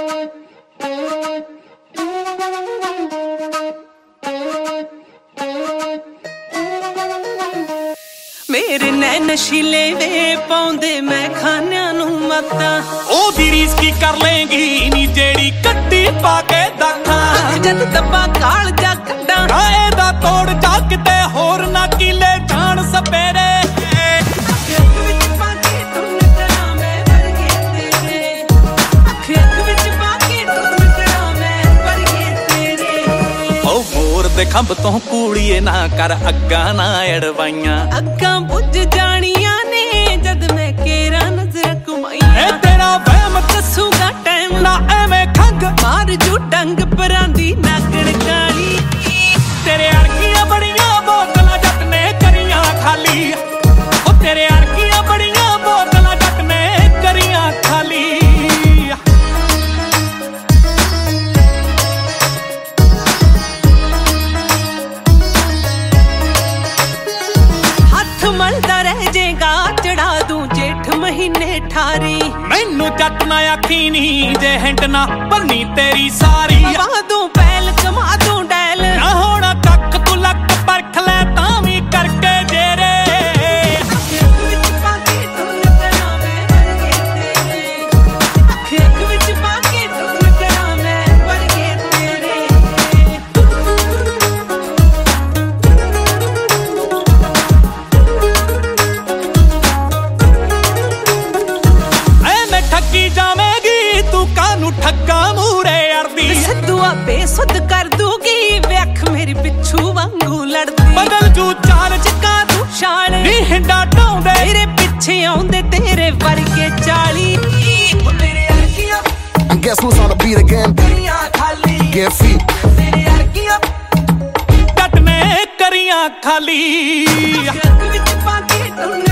मेरे नैन नशीले वे पाउंदे मैं खानियां नू मत्ता ओदी रीस की कर लेंगी नी जेड़ी कट्टी पाके दाखा जद दब्बा काल जा कड्डा गाए दा तोड़ जा किते होर ना कीले जान सपेरे खंब तो कूड़िए ना कर अग्गा ना अड़वाइया अग्गा बुझ जानिया ने जद मैं केरा नजर घुमाइया तेरा वहम दसूगा टाइम ना एवें खंग मार जू डंग परांदी नागण काली तेरे अड़कियां बड़ियां बोतलां जट ने करियां खाली ओ तेरे अड़कियां बड़ियां बोतलां जट ने करियां खाली मलदा रह जेगा चढ़ा दूं जेठ महीने ठारी मैनू जट ना आखी नी जे हिंट ना बनी तेरी सारी पवा दूं पैल कमा दूं डैल ना होना कख तू लक परख ले तां भी करके जेरे ठग्गा मूरे अड़दी सद्दुआ बेसुध कर दूगी वेख मेरी पिछू वांगू लड़दी बदल जू चाल चका तू शाल नी हिंडा ढाउंदे तेरे पिछे आउंदे तेरे वर्गे 40 तेरे अरगियां I guess who's on the beat again? Get feet. तेरे अरगियां जट ने करियां खाली विच पाके